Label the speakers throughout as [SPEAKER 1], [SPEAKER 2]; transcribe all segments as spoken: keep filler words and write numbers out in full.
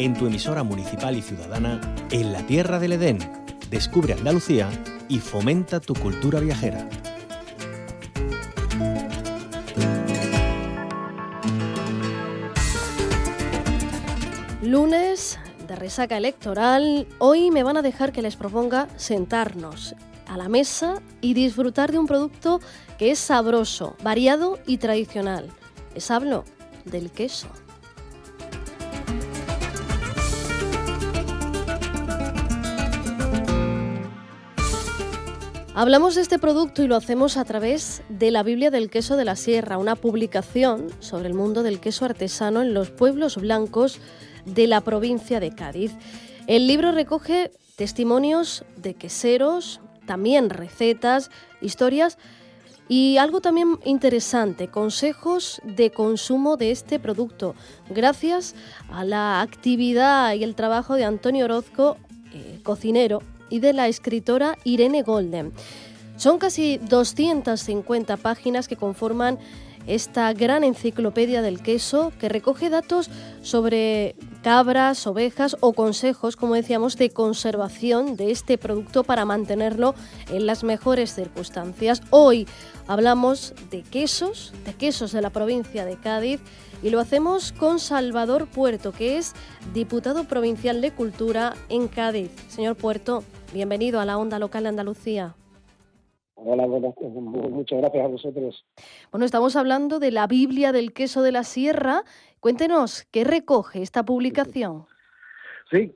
[SPEAKER 1] en tu emisora municipal y ciudadana en la tierra del Edén. Descubre Andalucía y fomenta tu cultura viajera.
[SPEAKER 2] Lunes de resaca electoral, hoy me van a dejar que les proponga sentarnos a la mesa y disfrutar de un producto que es sabroso, variado y tradicional. Les hablo del queso. Hablamos de este producto y lo hacemos a través de la Biblia del Queso de la Sierra, una publicación sobre el mundo del queso artesano en los pueblos blancos de la provincia de Cádiz. El libro recoge testimonios de queseros, también recetas, historias y algo también interesante, consejos de consumo de este producto, gracias a la actividad y el trabajo de Antonio Orozco, eh, cocinero, y de la escritora Irene Golden. Son casi doscientas cincuenta páginas que conforman esta gran enciclopedia del queso que recoge datos sobre cabras, ovejas o consejos, como decíamos, de conservación de este producto para mantenerlo en las mejores circunstancias. Hoy hablamos de quesos, de quesos de la provincia de Cádiz, y lo hacemos con Salvador Puerto, que es diputado provincial de Cultura en Cádiz. Señor Puerto, bienvenido a la Onda Local de Andalucía.
[SPEAKER 3] Hola, buenas, muchas gracias a vosotros.
[SPEAKER 2] Bueno, estamos hablando de la Biblia del Queso de la Sierra. Cuéntenos, ¿qué recoge esta publicación?
[SPEAKER 3] Sí,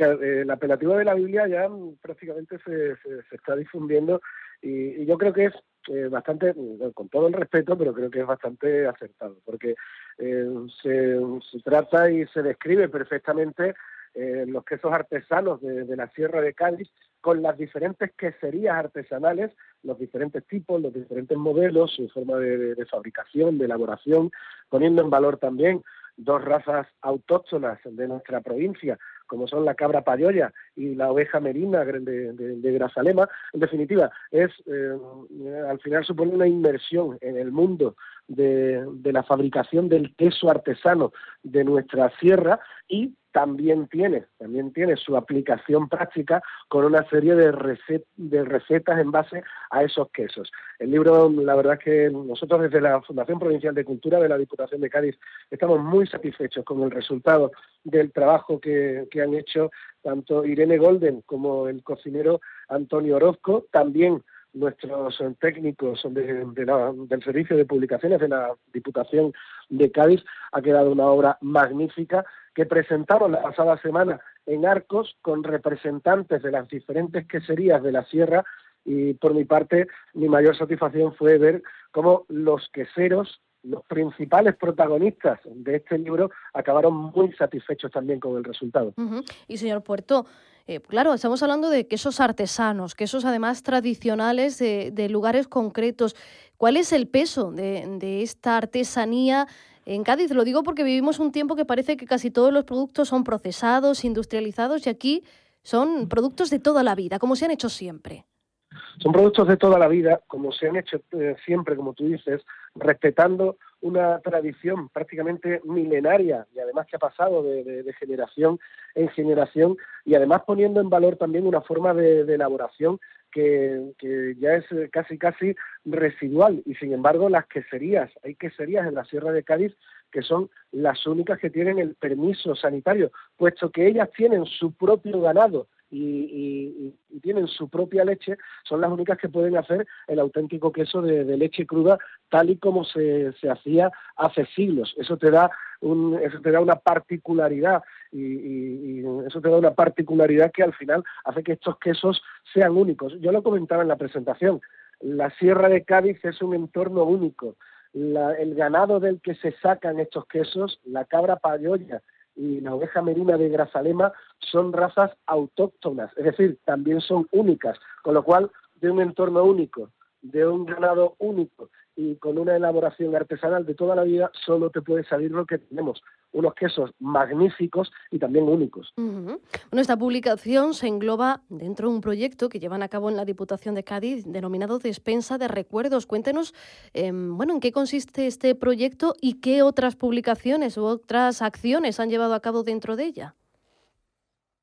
[SPEAKER 3] el apelativo de la Biblia ya prácticamente se, se, se está difundiendo y, y yo creo que es eh, bastante, con todo el respeto, pero creo que es bastante acertado, porque eh, se, se trata y se describe perfectamente eh, los quesos artesanos de, de la Sierra de Cádiz, con las diferentes queserías artesanales, los diferentes tipos, los diferentes modelos, su forma de, de, de fabricación, de elaboración, poniendo en valor también dos razas autóctonas de nuestra provincia, como son la cabra payoya y la oveja merina de, de, de Grazalema. En definitiva, es eh, al final supone una inmersión en el mundo de, de la fabricación del queso artesano de nuestra sierra, y también tiene, también tiene su aplicación práctica con una serie de, recet, de recetas en base a esos quesos. El libro, la verdad es que nosotros desde la Fundación Provincial de Cultura de la Diputación de Cádiz estamos muy satisfechos con el resultado del trabajo que, que han hecho tanto Irene Golden como el cocinero Antonio Orozco, también nuestros técnicos de, de la, del Servicio de Publicaciones de la Diputación de Cádiz. Ha quedado una obra magnífica que presentaron la pasada semana en Arcos con representantes de las diferentes queserías de la sierra, y por mi parte mi mayor satisfacción fue ver cómo los queseros, los principales protagonistas de este libro, acabaron muy satisfechos también con el resultado.
[SPEAKER 2] Uh-huh. Y señor Puerto, eh, claro, estamos hablando de quesos artesanos, quesos además tradicionales de, de lugares concretos. ¿Cuál es el peso de, de esta artesanía en Cádiz? Lo digo porque vivimos un tiempo que parece que casi todos los productos son procesados, industrializados, y aquí son productos de toda la vida, como se han hecho siempre.
[SPEAKER 3] Son productos de toda la vida, como se han hecho eh, siempre, como tú dices, respetando una tradición prácticamente milenaria y además que ha pasado de, de, de generación en generación, y además poniendo en valor también una forma de, de elaboración que, que ya es casi casi residual, y sin embargo las queserías, hay queserías en la Sierra de Cádiz que son las únicas que tienen el permiso sanitario, puesto que ellas tienen su propio ganado y, y, y tienen su propia leche, son las únicas que pueden hacer el auténtico queso de, de leche cruda tal y como se, se hacía hace siglos. Eso te da un, eso te da una particularidad y, y, y eso te da una particularidad que al final hace que estos quesos sean únicos. Yo lo comentaba en la presentación, la Sierra de Cádiz es un entorno único. La, el ganado del que se sacan estos quesos, la cabra payoya y la oveja merina de Grazalema, son razas autóctonas, es decir, también son únicas, con lo cual de un entorno único, de un ganado único y con una elaboración artesanal de toda la vida, solo te puede salir lo que tenemos, unos quesos magníficos y también únicos.
[SPEAKER 2] Uh-huh. Bueno, esta publicación se engloba dentro de un proyecto que llevan a cabo en la Diputación de Cádiz denominado Despensa de Recuerdos. Cuéntenos, eh, bueno, en qué consiste este proyecto y qué otras publicaciones u otras acciones han llevado a cabo dentro de ella.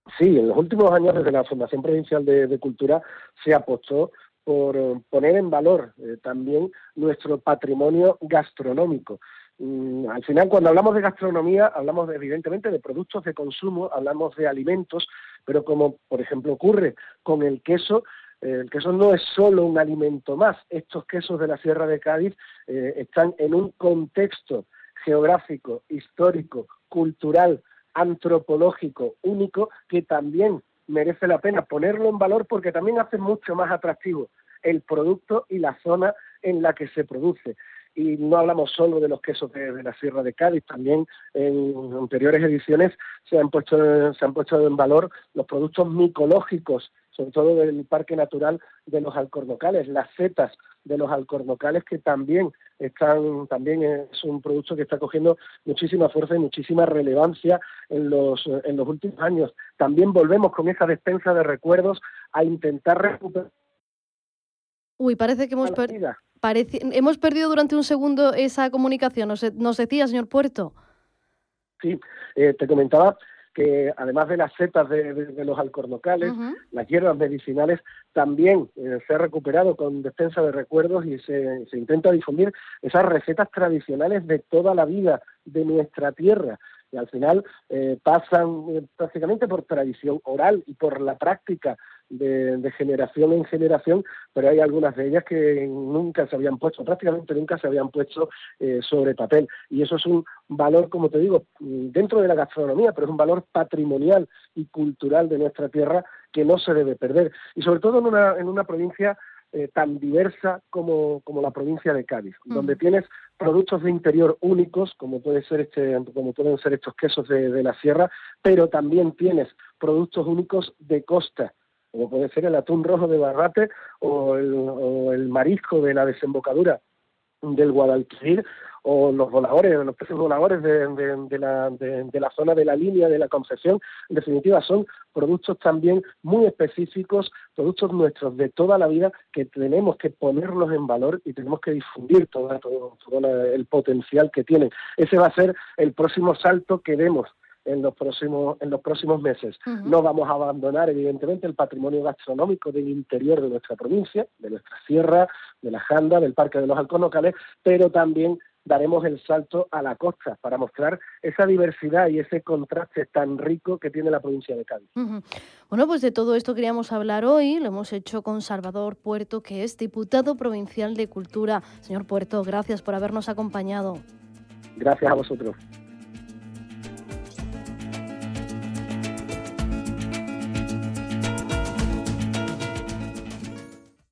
[SPEAKER 3] Sí, en los últimos años desde la Fundación Provincial de, de Cultura se apostó por eh, poner en valor eh, también nuestro patrimonio gastronómico. Mm, al final, cuando hablamos de gastronomía, hablamos de, evidentemente de productos de consumo, hablamos de alimentos, pero como por ejemplo ocurre con el queso, eh, el queso no es solo un alimento más. Estos quesos de la Sierra de Cádiz eh, están en un contexto geográfico, histórico, cultural, antropológico único, que también merece la pena ponerlo en valor porque también hace mucho más atractivo el producto y la zona en la que se produce. Y no hablamos solo de los quesos de, de la Sierra de Cádiz, también en anteriores ediciones se han puesto se han puesto en valor los productos micológicos, sobre todo del Parque Natural de los Alcornocales, las setas de los Alcornocales, que también están también es un producto que está cogiendo muchísima fuerza y muchísima relevancia en los en los últimos años. También volvemos con esa despensa de recuerdos a intentar recuperar.
[SPEAKER 2] Uy, parece que hemos, per parece hemos perdido durante un segundo esa comunicación. Nos, nos decía, señor Puerto.
[SPEAKER 3] Sí, eh, te comentaba que además de las setas de, de, de los alcornocales, uh-huh. las hierbas medicinales, también eh, se ha recuperado con despensa de recuerdos y se, se intenta difundir esas recetas tradicionales de toda la vida de nuestra tierra. Y al final eh, pasan eh, prácticamente por tradición oral y por la práctica de, de generación en generación, pero hay algunas de ellas que nunca se habían puesto, prácticamente nunca se habían puesto eh, sobre papel. Y eso es un valor, como te digo, dentro de la gastronomía, pero es un valor patrimonial y cultural de nuestra tierra que no se debe perder. Y sobre todo en una, en una provincia Eh, tan diversa como, como la provincia de Cádiz, mm. donde tienes productos de interior únicos, como puede ser este, como pueden ser estos quesos de, de la sierra, pero también tienes productos únicos de costa, como puede ser el atún rojo de Barbate o el, o el marisco de la desembocadura del Guadalquivir, o los voladores, los peces voladores de, de, de, la, de, de la zona de la línea de la Concepción. En definitiva, son productos también muy específicos, productos nuestros de toda la vida, que tenemos que ponerlos en valor y tenemos que difundir todo, todo, todo el potencial que tienen. Ese va a ser el próximo salto que demos en los próximos en los próximos meses. Uh-huh. No vamos a abandonar, evidentemente, el patrimonio gastronómico del interior de nuestra provincia, de nuestra sierra, de la Janda, del Parque de los Alcornocales, pero también daremos el salto a la costa para mostrar esa diversidad y ese contraste tan rico que tiene la provincia de Cádiz.
[SPEAKER 2] Uh-huh. Bueno, pues de todo esto queríamos hablar hoy. Lo hemos hecho con Salvador Puerto, que es diputado provincial de Cultura. Señor Puerto, gracias por habernos acompañado.
[SPEAKER 3] Gracias a vosotros.